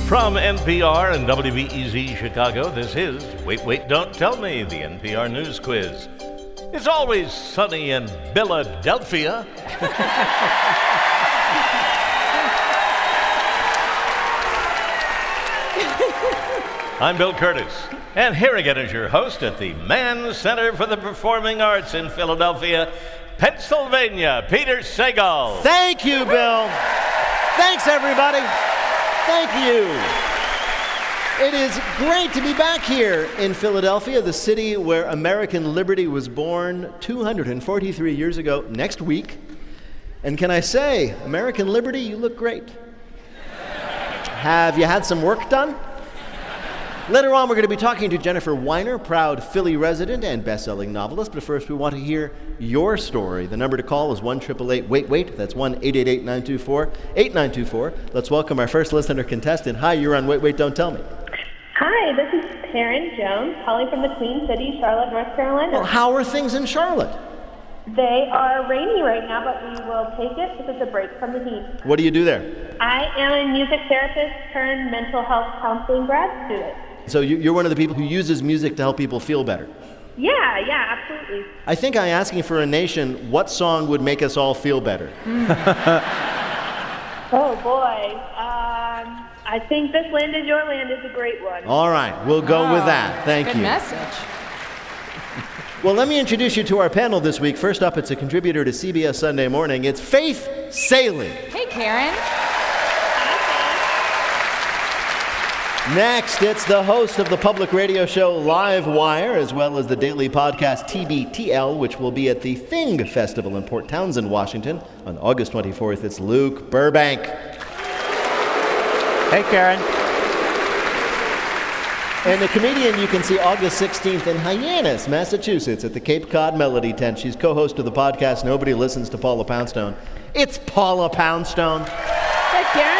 From NPR and WBEZ Chicago, this is Wait, Wait, Don't Tell Me, the NPR News Quiz. It's always sunny in Philadelphia. I'm Bill Curtis, and here again is your host at the Mann Center for the Performing Arts in Philadelphia, Pennsylvania, Peter Sagal. Thank you, Bill. Thanks, everybody. Thank you. It is great to be back here in Philadelphia, the city where American liberty was born 243 years ago next week. And can I say, American liberty, you look great. Have you had some work done? Later on, we're going to be talking to Jennifer Weiner, proud Philly resident and best-selling novelist. But first, we want to hear your story. The number to call is 1-888-WAIT-WAIT. That's 1-888-924-8924. Let's welcome our first listener contestant. Hi, you're on Wait, Wait, Don't Tell Me. Hi, this is Karen Jones, calling from the Queen City, Charlotte, North Carolina. Well, how are things in Charlotte? They are rainy right now, but we will take it because it's a break from the heat. What do you do there? I am a music therapist turned mental health counseling grad student. So you're one of the people who uses music to help people feel better? Yeah, absolutely. I think I'm asking for a nation, what song would make us all feel better? Oh, boy. I think This Land Is Your Land is a great one. All right, we'll go with that. Thank you. Good message. Well, let me introduce you to our panel this week. First up, it's a contributor to CBS Sunday Morning. It's Faith Salie. Hey, Karen. Next, it's the host of the public radio show Live Wire, as well as the daily podcast TBTL, which will be at the Thing Festival in Port Townsend, Washington, on August 24th. It's Luke Burbank. Hey, Karen. And the comedian you can see August 16th in Hyannis, Massachusetts, at the Cape Cod Melody Tent. She's co-host of the podcast Nobody Listens to Paula Poundstone. It's Paula Poundstone. Hey, Karen.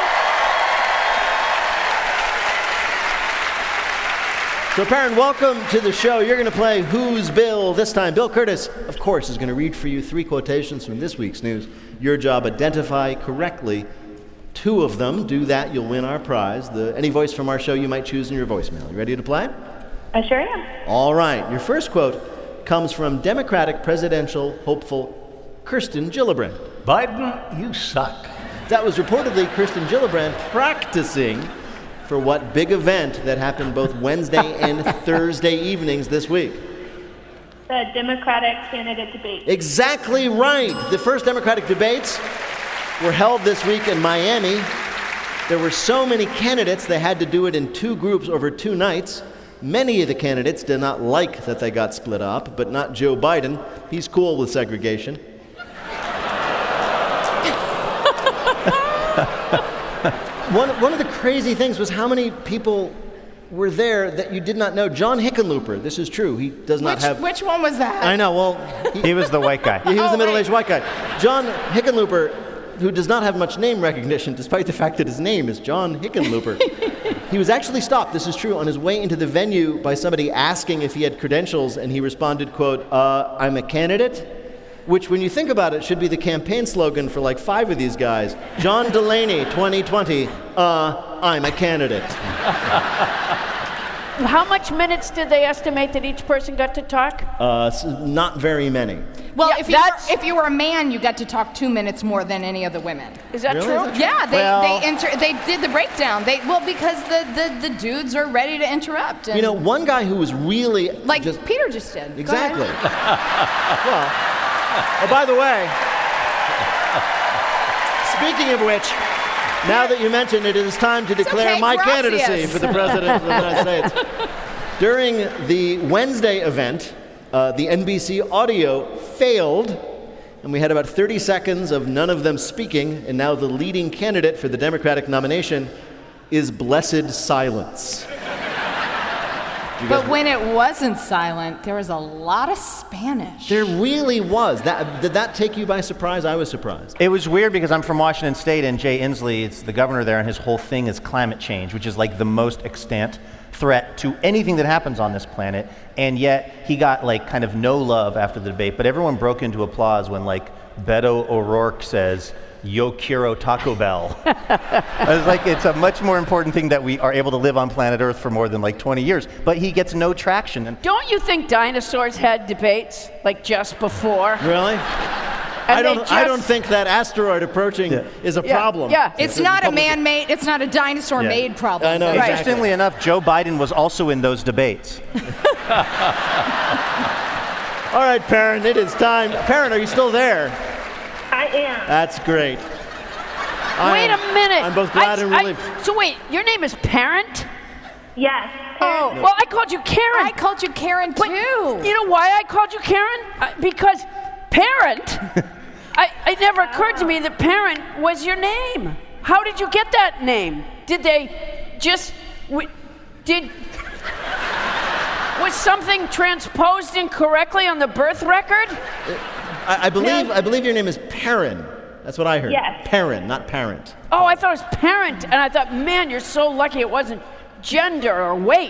So, Perrin, welcome to the show. You're going to play Who's Bill this time. Bill Curtis, of course, is going to read for you 3 quotations from this week's news. Your job, identify correctly 2 of them. Do that, you'll win our prize. Any voice from our show you might choose in your voicemail. You ready to play? I sure am. All right. Your first quote comes from Democratic presidential hopeful Kirsten Gillibrand. Biden, you suck. That was reportedly Kirsten Gillibrand practicing for what big event that happened both Wednesday and Thursday evenings this week? The Democratic candidate debate. Exactly right. The first Democratic debates were held this week in Miami. There were so many candidates, they had to do it in 2 groups over 2 nights. Many of the candidates did not like that they got split up, but not Joe Biden. He's cool with segregation. One of the crazy things was how many people were there that you did not know. John Hickenlooper, this is true. He does not have... Which one was that? I know, well... He was the white guy. He was the middle-aged white guy. John Hickenlooper, who does not have much name recognition, despite the fact that his name is John Hickenlooper. He was actually stopped, this is true, on his way into the venue by somebody asking if he had credentials, and he responded, quote, I'm a candidate? Which, when you think about it, should be the campaign slogan for like 5 of these guys. John Delaney, 2020, I'm a candidate. How much minutes did they estimate that each person got to talk? Not very many. Well, Yeah, if you were a man, you got to talk 2 minutes more than any of the women. Is that Really? true? Is that Yeah, Well- they did the breakdown. Because the dudes are ready to interrupt. And You know, one guy who was really... like Peter just did. Go Exactly. ahead. Well, oh, by the way, speaking of which, now that you mentioned it, it is time to declare okay, my gracias. candidacy for the President of the United States. During the Wednesday event, the NBC audio failed, and we had about 30 seconds of none of them speaking, and now the leading candidate for the Democratic nomination is Blessed Silence. But when it wasn't silent, there was a lot of Spanish. There really was. Did that take you by surprise? I was surprised. It was weird because I'm from Washington State, and Jay Inslee, it's the governor there, and his whole thing is climate change, which is like the most extant threat to anything that happens on this planet. And yet he got like kind of no love after the debate, but everyone broke into applause when like Beto O'Rourke says, Yo quiero Taco Bell. I was like, it's a much more important thing that we are able to live on planet Earth for more than like 20 years. But he gets no traction. And Don't you think dinosaurs had debates, like just before? Really? And I don't think that asteroid approaching is a problem. Yeah. It's not a man-made, it's not a dinosaur-made problem. I know, Right. exactly. Interestingly enough, Joe Biden was also in those debates. All right, Perrin, it is time. Perrin, are you still there? I am. That's great. Wait a minute. I'm both glad and relieved. So wait, your name is Parent? Yes. Oh, well, I called you Karen. I called you Karen, too. But you know why I called you Karen? Because Parent, it never occurred to me that Parent was your name. How did you get that name? Did they just, was something transposed incorrectly on the birth record? I believe your name is Perrin. That's what I heard. Yes. Perrin, not parent. Oh, I thought it was Parent, and I thought, man, you're so lucky it wasn't gender or weight.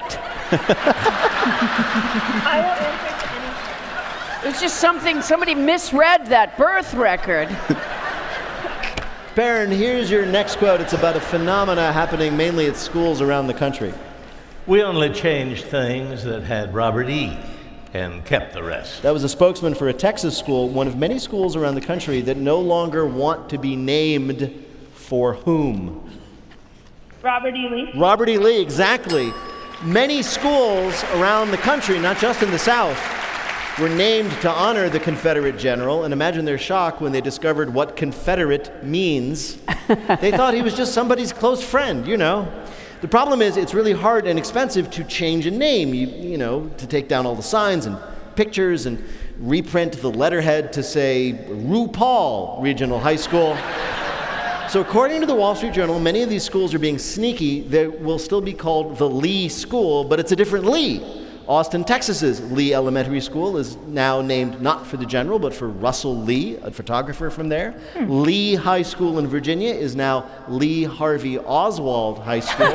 I will answer to anything. It was just somebody misread that birth record. Perrin, here's your next quote. It's about a phenomena happening mainly at schools around the country. We only changed things that had Robert E. and kept the rest. That was a spokesman for a Texas school, one of many schools around the country that no longer want to be named for whom? Robert E. Lee. Robert E. Lee, exactly. Many schools around the country, not just in the South, were named to honor the Confederate general, and imagine their shock when they discovered what Confederate means. They thought he was just somebody's close friend, you know. The problem is it's really hard and expensive to change a name, you know, to take down all the signs and pictures and reprint the letterhead to say RuPaul Regional High School. So according to the Wall Street Journal, many of these schools are being sneaky. They will still be called the Lee School, but it's a different Lee. Austin, Texas's Lee Elementary School is now named not for the general, but for Russell Lee, a photographer from there. Lee High School in Virginia is now Lee Harvey Oswald High School.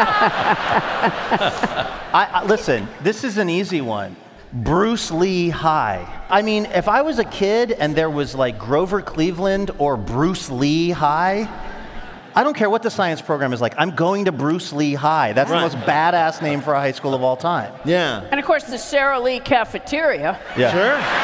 Listen, this is an easy one. Bruce Lee High. I mean, if I was a kid and there was like Grover Cleveland or Bruce Lee High, I don't care what the science program is like. I'm going to Bruce Lee High. That's the most badass name for a high school of all time. Yeah. And of course, the Sara Lee Cafeteria. Yeah.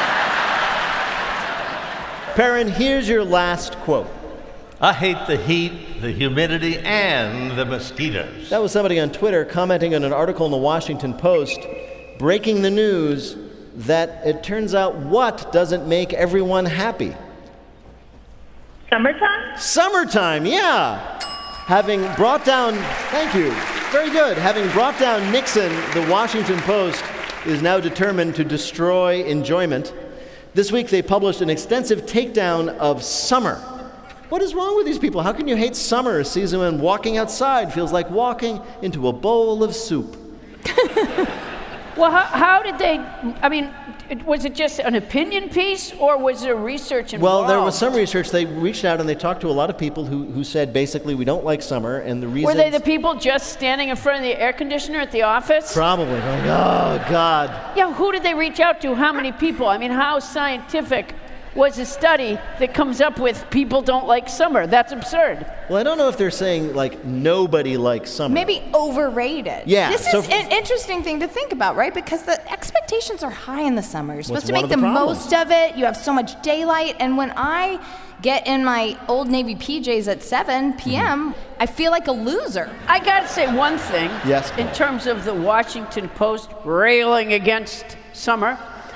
Sure. Perrin, here's your last quote. I hate the heat, the humidity, and the mosquitoes. That was somebody on Twitter commenting on an article in the Washington Post breaking the news that it turns out what doesn't make everyone happy? Summertime? Summertime, yeah. Having brought down, thank you, very good. Having brought down Nixon, the Washington Post is now determined to destroy enjoyment. This week they published an extensive takedown of summer. What is wrong with these people? How can you hate summer, a season when walking outside feels like walking into a bowl of soup? Well, how did they, I mean, was it just an opinion piece or was there research involved? Well, there was some research. They reached out and they talked to a lot of people who said basically we don't like summer, and the reason. Were they the people just standing in front of the air conditioner at the office? Probably. Like, oh, God. Yeah, who did they reach out to? How many people? I mean, how scientific was a study that comes up with people don't like summer? That's absurd. Well, I don't know if they're saying, like, nobody likes summer. Maybe overrated. Yeah, This so is an interesting thing to think about, right? Because the expectations are high in the summer. You're supposed to one make of the the problems. most of it. You have so much daylight. And when I get in my Old Navy PJs at 7 p.m., I feel like a loser. I got to say one thing. Yes, In Paul. terms of the Washington Post railing against summer,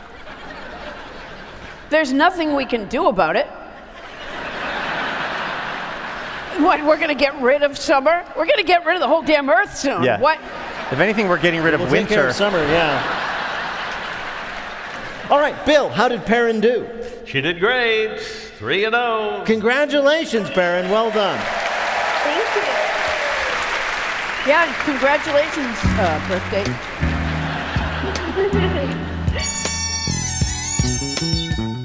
there's nothing we can do about it. What, we're going to get rid of summer? We're going to get rid of the whole damn Earth soon. Yeah. What? If anything, we're getting rid of We'll take care winter. of summer, yeah. All right, Bill, how did Perrin do? She did great. 3-0. Congratulations, Perrin. Well done. Thank you. Yeah, congratulations, birthday.